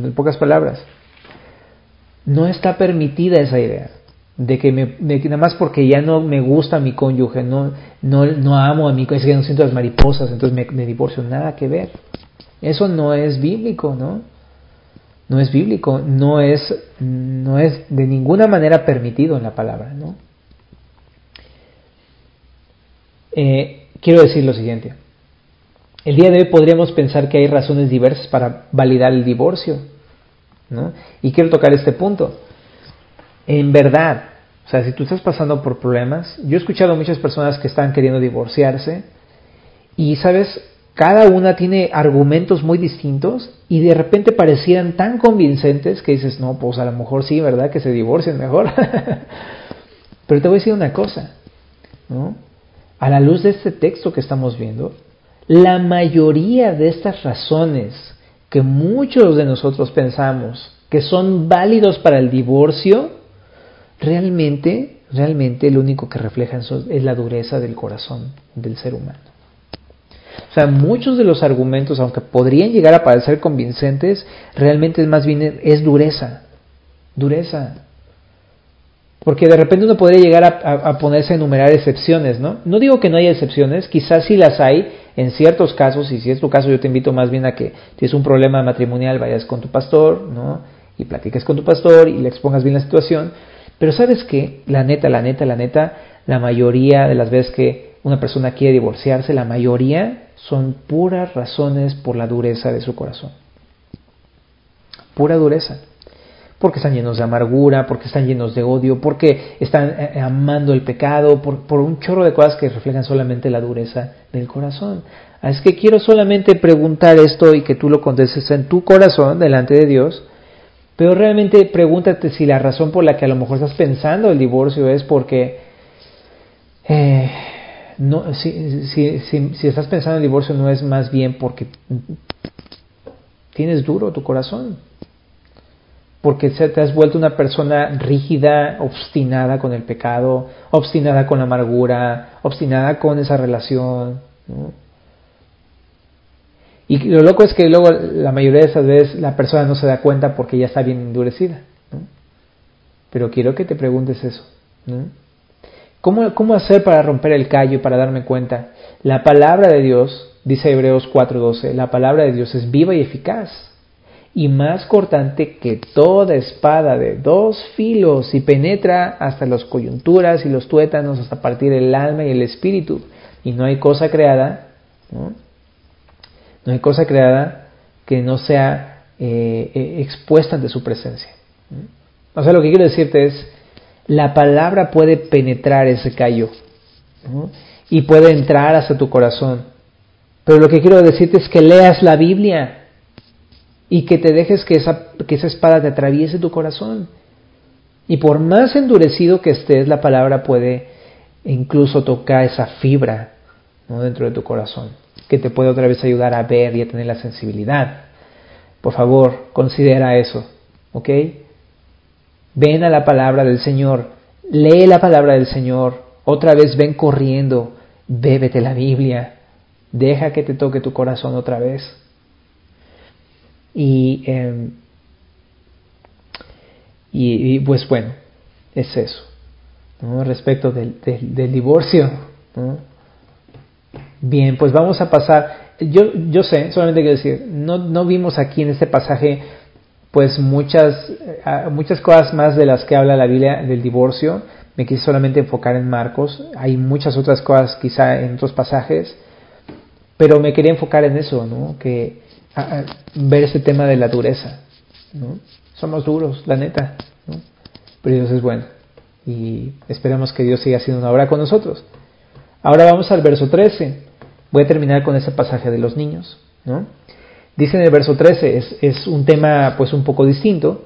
no está permitida esa idea de que nada más porque ya no me gusta mi cónyuge, no amo a mi cónyuge, es que no siento las mariposas, entonces me divorcio. Nada que ver. Eso no es bíblico, ¿no? No es bíblico, no es de ninguna manera permitido en la palabra, ¿no? Quiero decir lo siguiente. El día de hoy podríamos pensar que hay razones diversas para validar el divorcio, ¿no? Y quiero tocar este punto. En verdad, o sea, si tú estás pasando por problemas, yo he escuchado a muchas personas que están queriendo divorciarse y, ¿sabes? Cada una tiene argumentos muy distintos y de repente parecían tan convincentes que dices, no, pues a lo mejor sí, ¿verdad? Que se divorcien mejor. Pero te voy a decir una cosa, ¿no? A la luz de este texto que estamos viendo, la mayoría de estas razones que muchos de nosotros pensamos que son válidos para el divorcio, realmente lo único que reflejan es la dureza del corazón del ser humano. O sea, muchos de los argumentos, aunque podrían llegar a parecer convincentes, realmente más bien es dureza. Porque de repente uno podría llegar a ponerse a enumerar excepciones, ¿no? No digo que no haya excepciones, quizás sí las hay en ciertos casos, y si es tu caso yo te invito más bien a que si tienes un problema matrimonial vayas con tu pastor, ¿no? Y platiques con tu pastor y le expongas bien la situación. Pero ¿sabes qué? La neta, la mayoría de las veces que una persona quiere divorciarse, la mayoría son puras razones por la dureza de su corazón. Pura dureza. Porque están llenos de amargura, porque están llenos de odio, porque están amando el pecado, por un chorro de cosas que reflejan solamente la dureza del corazón. Así que quiero solamente preguntar esto y que tú lo contestes en tu corazón delante de Dios, pero realmente pregúntate si la razón por la que a lo mejor estás pensando el divorcio es porque si estás pensando en el divorcio no es más bien porque tienes duro tu corazón. porque te has vuelto una persona rígida, obstinada con el pecado, obstinada con la amargura, obstinada con esa relación, ¿no? Y lo loco es que luego la mayoría de esas veces la persona no se da cuenta porque ya está bien endurecida, ¿no? Pero quiero que te preguntes eso, ¿no? ¿Cómo hacer para romper el callo y para darme cuenta? La palabra de Dios, dice Hebreos 4:12, la palabra de Dios es viva y eficaz y más cortante que toda espada de 2 filos y penetra hasta las coyunturas y los tuétanos hasta partir el alma y el espíritu. Y no hay cosa creada, ¿no? No hay cosa creada que no sea expuesta ante su presencia, ¿no? O sea, lo que quiero decirte es, la palabra puede penetrar ese callo, ¿no? Y puede entrar hasta tu corazón. Pero lo que quiero decirte es que leas la Biblia y que te dejes que esa espada te atraviese tu corazón. Y por más endurecido que estés, la palabra puede incluso tocar esa fibra, ¿no? Dentro de tu corazón, que te puede otra vez ayudar a ver y a tener la sensibilidad. Por favor, considera eso, ¿ok? Ven a la palabra del Señor, lee la palabra del Señor, otra vez ven corriendo, bébete la Biblia, deja que te toque tu corazón otra vez. Y pues bueno, es eso, ¿no? Respecto del divorcio, ¿no? Bien, pues vamos a pasar. Yo sé, solamente quiero decir, no vimos aquí en este pasaje pues muchas cosas más de las que habla la Biblia del divorcio. Me quise solamente enfocar en Marcos. Hay muchas otras cosas quizá en otros pasajes, pero me quería enfocar en eso, ¿no? Que ver ese tema de la dureza, ¿no? Somos duros, la neta, ¿no? Pero Dios es bueno y esperamos que Dios siga haciendo una obra con nosotros. Ahora vamos al verso 13. Voy a terminar con ese pasaje de los niños, ¿no? Dice en el verso 13, es un tema pues un poco distinto.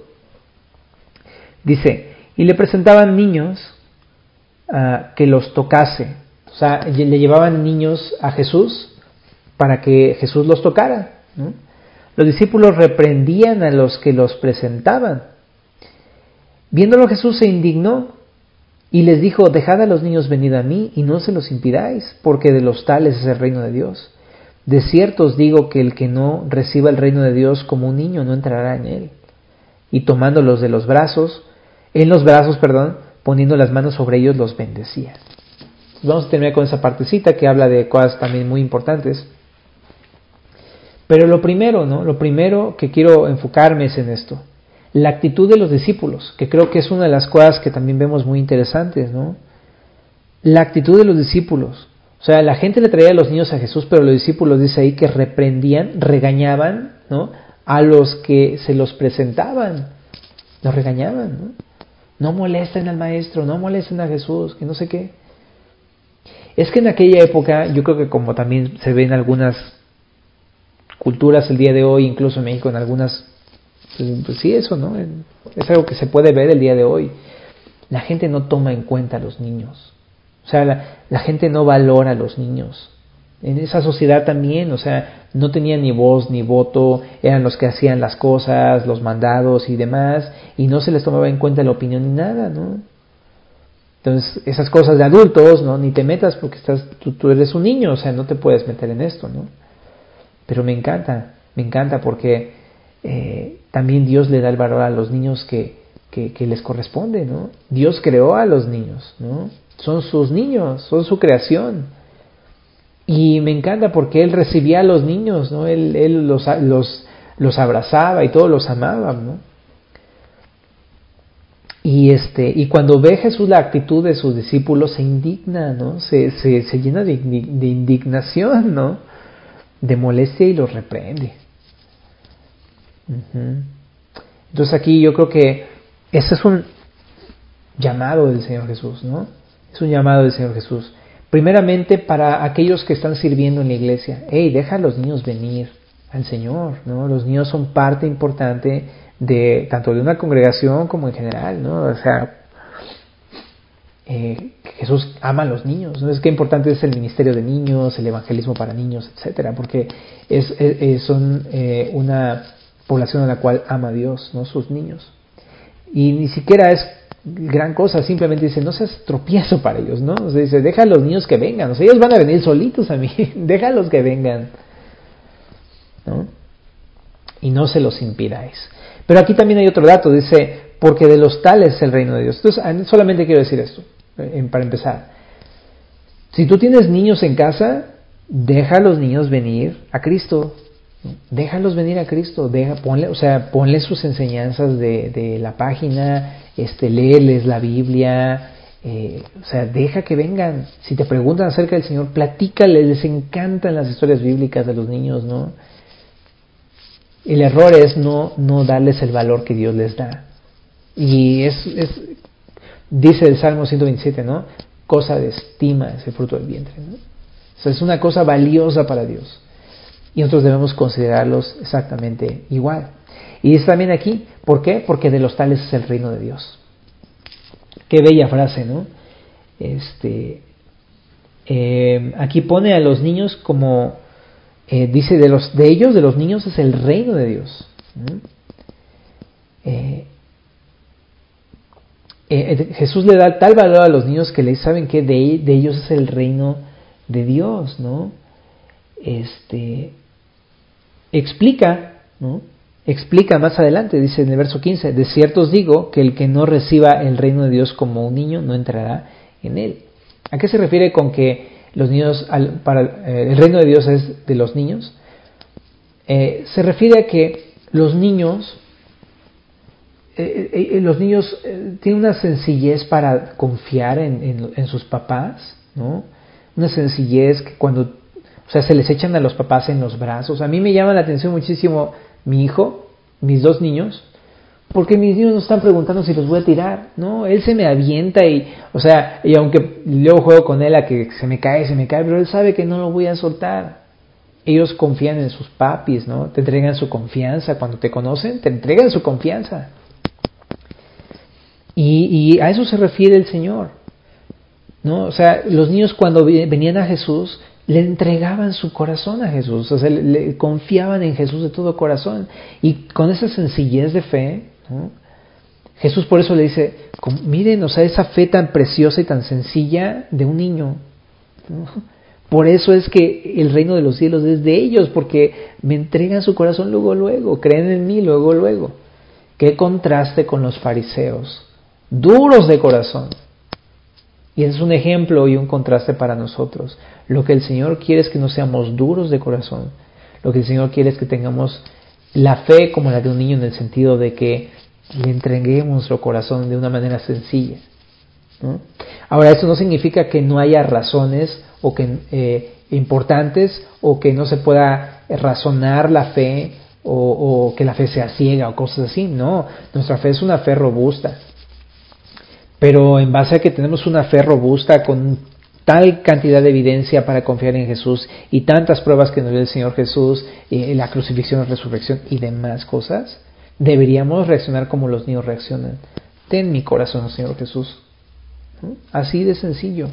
Dice, y le presentaban niños que los tocase. O sea, le llevaban niños a Jesús para que Jesús los tocara, ¿no? Los discípulos reprendían a los que los presentaban. Viéndolo Jesús se indignó y les dijo, dejad a los niños venid a mí y no se los impidáis, porque de los tales es el reino de Dios. De cierto os digo que el que no reciba el reino de Dios como un niño no entrará en él. Y tomándolos de los brazos, poniendo las manos sobre ellos, los bendecía. Vamos a terminar con esa partecita que habla de cosas también muy importantes. Pero lo primero que quiero enfocarme es en esto. La actitud de los discípulos, que creo que es una de las cosas que también vemos muy interesantes, ¿no? La actitud de los discípulos. O sea, la gente le traía a los niños a Jesús, pero los discípulos dice ahí que reprendían, regañaban, ¿no? A los que se los presentaban. Los regañaban, ¿no? No molesten al maestro, no molesten a Jesús, que no sé qué. Es que en aquella época, yo creo que como también se ve en algunas culturas el día de hoy, incluso en México en algunas, pues sí, eso, ¿no? Es algo que se puede ver el día de hoy. La gente no toma en cuenta a los niños. O sea, la gente no valora a los niños. En esa sociedad también, o sea, no tenían ni voz ni voto, eran los que hacían las cosas, los mandados y demás, y no se les tomaba en cuenta la opinión ni nada, ¿no? Entonces, esas cosas de adultos, ¿no? Ni te metas porque tú eres un niño, o sea, no te puedes meter en esto, ¿no? Pero me encanta porque también Dios le da el valor a los niños que les corresponde, ¿no? Dios creó a los niños, ¿no? Son sus niños, son su creación. Y me encanta porque Él recibía a los niños, ¿no? Él los abrazaba y todos los amaba, ¿no? Y cuando ve Jesús la actitud de sus discípulos se indigna, ¿no? Se llena de indignación, ¿no? De molestia y los reprende. Entonces aquí yo creo que ese es un llamado del Señor Jesús, ¿no? Es un llamado del Señor Jesús. Primeramente para aquellos que están sirviendo en la iglesia. Hey, deja a los niños venir al Señor, ¿no? Los niños son parte importante de tanto de una congregación como en general, ¿no? O sea, Jesús ama a los niños, ¿no? Es que importante es el ministerio de niños, el evangelismo para niños, etcétera, porque son una población a la cual ama a Dios, ¿no? Sus niños. Y ni siquiera es gran cosa, simplemente dice, no seas tropiezo para ellos, ¿no? O sea, dice, deja a los niños que vengan, o sea, ellos van a venir solitos a mí, déjalos que vengan, ¿no? Y no se los impidáis. Pero aquí también hay otro dato, dice, porque de los tales es el reino de Dios. Entonces, solamente quiero decir esto, para empezar. Si tú tienes niños en casa, deja a los niños venir a Cristo. Déjalos venir a Cristo, ponle sus enseñanzas de la página, léeles la Biblia, deja que vengan. Si te preguntan acerca del Señor, platícales, les encantan las historias bíblicas de los niños, ¿no? El error es no darles el valor que Dios les da. Y dice el Salmo 127, ¿no? Cosa de estima es el fruto del vientre, ¿no? O sea, es una cosa valiosa para Dios. Y nosotros debemos considerarlos exactamente igual. Y dice también aquí, ¿por qué? Porque de los tales es el reino de Dios. Qué bella frase, ¿no? Aquí pone a los niños como, dice, de los niños es el reino de Dios. Jesús le da tal valor a los niños que les saben que de ellos es el reino de Dios, ¿no? Explica, ¿no? Explica más adelante, dice en el verso 15, de cierto os digo que el que no reciba el reino de Dios como un niño no entrará en él. ¿A qué se refiere con que los niños, el reino de Dios es de los niños? Se refiere a que los niños tienen una sencillez para confiar en sus papás, ¿no? Una sencillez que cuando, se les echan a los papás en los brazos. A mí me llama la atención muchísimo mi hijo, mis dos niños, porque mis niños no están preguntando si los voy a tirar, ¿no? Él se me avienta y aunque luego juego con él a que se me cae, pero él sabe que no lo voy a soltar. Ellos confían en sus papis, ¿no? Te entregan su confianza. Cuando te conocen, te entregan su confianza. Y a eso se refiere el Señor, ¿no? O sea, los niños cuando venían a Jesús, le entregaban su corazón a Jesús, o sea, le confiaban en Jesús de todo corazón. Y con esa sencillez de fe, ¿no? Jesús por eso le dice, miren, o sea, esa fe tan preciosa y tan sencilla de un niño, ¿no? Por eso es que el reino de los cielos es de ellos, porque me entregan su corazón luego, creen en mí luego. Qué contraste con los fariseos, duros de corazón. Y es un ejemplo y un contraste para nosotros. Lo que el Señor quiere es que no seamos duros de corazón. Lo que el Señor quiere es que tengamos la fe como la de un niño, en el sentido de que le entreguemos nuestro corazón de una manera sencilla, ¿no? Ahora, esto no significa que no haya razones o que importantes, o que no se pueda razonar la fe, o que la fe sea ciega o cosas así. No, nuestra fe es una fe robusta. Pero en base a que tenemos una fe robusta con tal cantidad de evidencia para confiar en Jesús y tantas pruebas que nos dio el Señor Jesús, la crucifixión, la resurrección y demás cosas, deberíamos reaccionar como los niños reaccionan. Ten mi corazón, Señor Jesús. ¿No? Así de sencillo.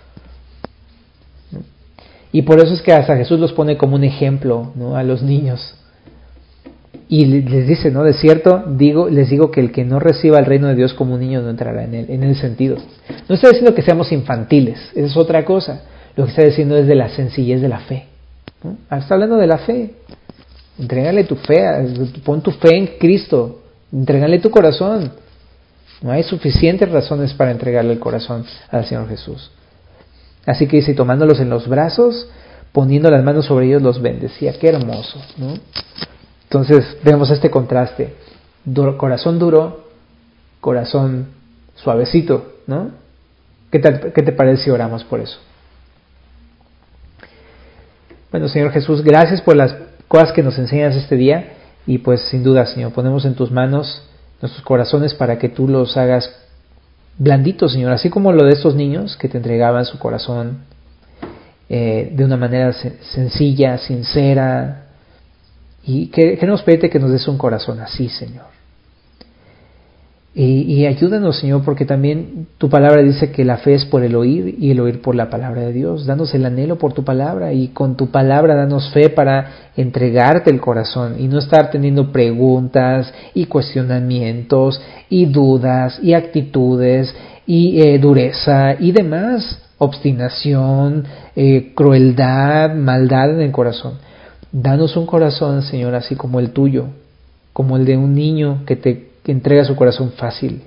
¿No? Y por eso es que hasta Jesús los pone como un ejemplo, ¿no?, a los niños. Y les dice, ¿no? De cierto, les digo que el que no reciba el reino de Dios como un niño no entrará en él, en el sentido. No está diciendo que seamos infantiles, esa es otra cosa. Lo que está diciendo es de la sencillez de la fe, ¿no? Está hablando de la fe. Entrégale tu fe, pon tu fe en Cristo, entrégale tu corazón. No hay suficientes razones para entregarle el corazón al Señor Jesús. Así que dice, tomándolos en los brazos, poniendo las manos sobre ellos, los bendecía. Qué hermoso, ¿no? Entonces vemos este contraste, corazón duro, corazón suavecito, ¿no? ¿Qué te parece si oramos por eso? Bueno, Señor Jesús, gracias por las cosas que nos enseñas este día, y pues sin duda, Señor, ponemos en tus manos nuestros corazones para que tú los hagas blanditos, Señor, así como lo de estos niños que te entregaban su corazón de una manera sencilla, sincera. Y queremos pedirte que nos des un corazón así, Señor. Y ayúdanos, Señor, porque también tu palabra dice que la fe es por el oír y el oír por la palabra de Dios. Danos el anhelo por tu palabra y con tu palabra danos fe para entregarte el corazón y no estar teniendo preguntas y cuestionamientos y dudas y actitudes y dureza y demás, obstinación, crueldad, maldad en el corazón. Danos un corazón, Señor, así como el tuyo, como el de un niño que entrega su corazón fácil.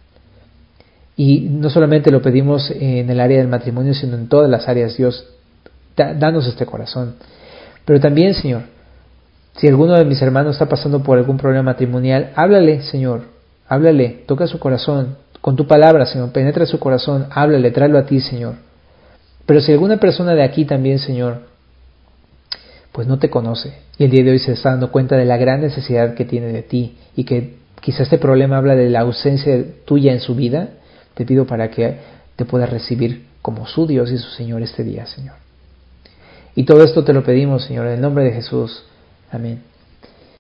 Y no solamente lo pedimos en el área del matrimonio, sino en todas las áreas. Dios, danos este corazón. Pero también, Señor, si alguno de mis hermanos está pasando por algún problema matrimonial, háblale, Señor, háblale, toca su corazón, con tu palabra, Señor, penetra su corazón, háblale, tráelo a ti, Señor. Pero si alguna persona de aquí también, Señor, pues no te conoce, y el día de hoy se está dando cuenta de la gran necesidad que tiene de ti, y que quizás este problema habla de la ausencia tuya en su vida, te pido para que te puedas recibir como su Dios y su Señor este día, Señor. Y todo esto te lo pedimos, Señor, en el nombre de Jesús. Amén.